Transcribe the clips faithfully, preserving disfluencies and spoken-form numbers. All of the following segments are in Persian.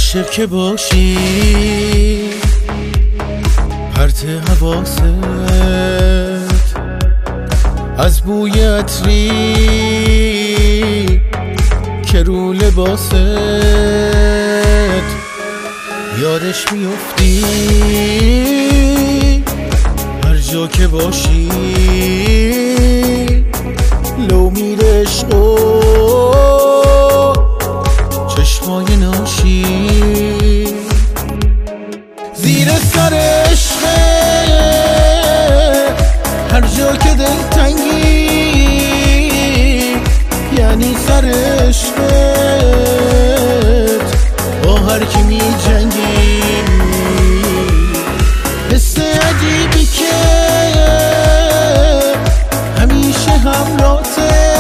عاشق که باشی پرت حواست از بوی عطری که رو لباست یادش میفتی هر جا که باشی لو میره عشق و چشمای ناشی زیر سر عشق هر جا که دلتنگی یعنی سر عشقت با هر کی می جنگی حس عجیبی که همیشه همراهته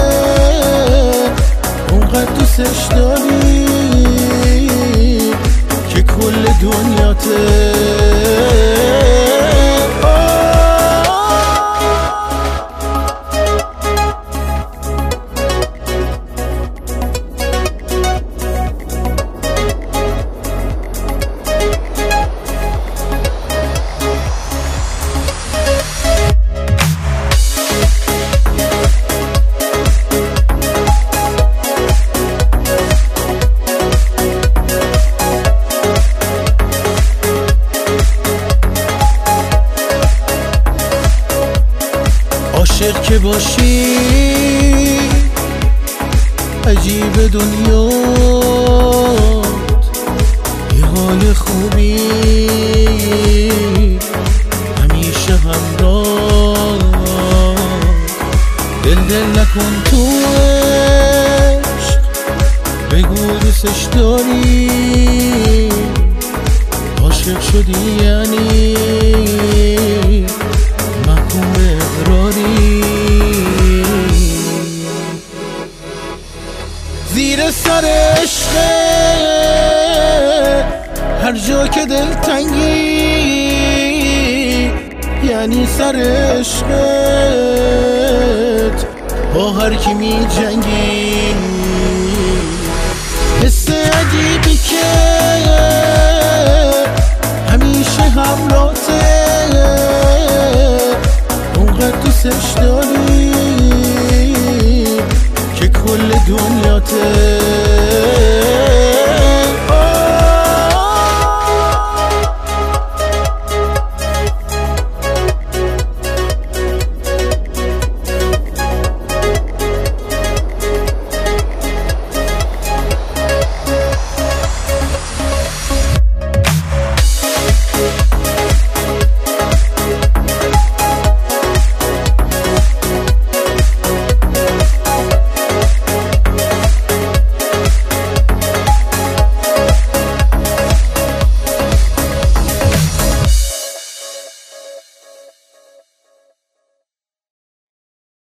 اونقدر دوستش داری که کل دنیاته عاشق که باشی عجیب دنیات یه حال خوبی همیشه همراه دل دل نکن تو عشق بگو دوستش داری عاشق شدی یعنی محکوم اقراری زیر سر عشق هر جا که دلتنگی یعنی سر عشقت با هر کی می جنگی حس عجیبی که همیشه همراهته اونقدر دوستش داری که کل دنیاته